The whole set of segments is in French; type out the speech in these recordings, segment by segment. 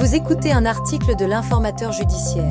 Vous écoutez un article de l'Informateur judiciaire.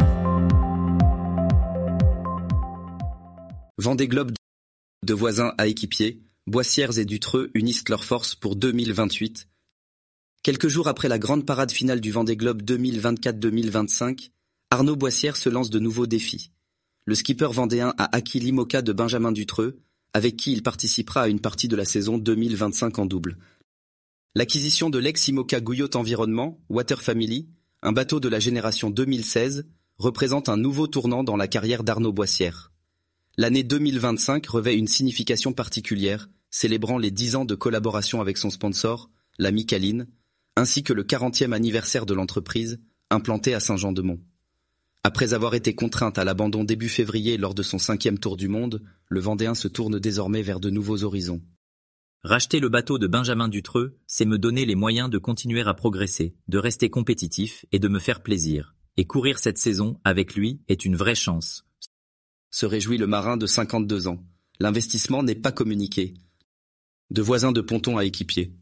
Vendée Globe de voisins à équipiers, Boissières et Dutreux unissent leurs forces pour 2028. Quelques jours après la grande parade finale du Vendée Globe 2024-2025, Arnaud Boissière se lance de nouveaux défis. Le skipper vendéen a acquis l'IMOCA de Benjamin Dutreux, avec qui il participera à une partie de la saison 2025 en double. L'acquisition de l'ex-IMOCA Gouillotte Environnement, Water Family, un bateau de la génération 2016, représente un nouveau tournant dans la carrière d'Arnaud Boissière. L'année 2025 revêt une signification particulière, célébrant les 10 ans de collaboration avec son sponsor, la Micaline, ainsi que le 40e anniversaire de l'entreprise, implantée à Saint-Jean-de-Mont. Après avoir été contrainte à l'abandon début février lors de son 5e tour du monde, le Vendéen se tourne désormais vers de nouveaux horizons. Racheter le bateau de Benjamin Dutreux, c'est me donner les moyens de continuer à progresser, de rester compétitif et de me faire plaisir. Et courir cette saison avec lui est une vraie chance. Se réjouit le marin de 52 ans. L'investissement n'est pas communiqué. De voisins de ponton à équipier.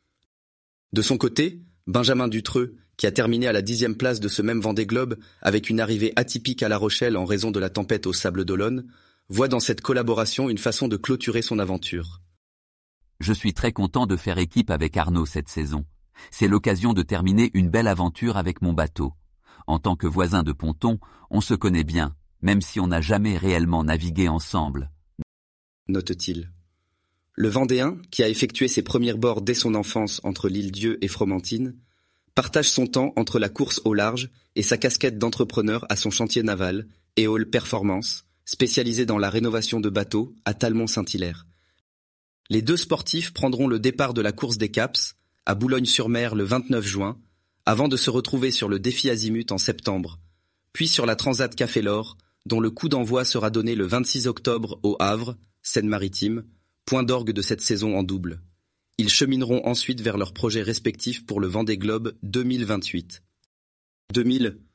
De son côté, Benjamin Dutreux, qui a terminé à la 10e place de ce même Vendée Globe avec une arrivée atypique à La Rochelle en raison de la tempête aux Sables d'Olonne, voit dans cette collaboration une façon de clôturer son aventure. Je suis très content de faire équipe avec Arnaud cette saison. C'est l'occasion de terminer une belle aventure avec mon bateau. En tant que voisin de ponton, on se connaît bien, même si on n'a jamais réellement navigué ensemble. Note-t-il. Le Vendéen, qui a effectué ses premiers bords dès son enfance entre l'Île-Dieu et Fromentine, partage son temps entre la course au large et sa casquette d'entrepreneur à son chantier naval, Éole Performance, spécialisé dans la rénovation de bateaux à Talmont-Saint-Hilaire. Les deux sportifs prendront le départ de la course des Caps, à Boulogne-sur-Mer le 29 juin, avant de se retrouver sur le défi Azimut en septembre, puis sur la Transat Café l'Or, dont le coup d'envoi sera donné le 26 octobre au Havre, Seine-Maritime, point d'orgue de cette saison en double. Ils chemineront ensuite vers leurs projets respectifs pour le Vendée Globe 2028. 2000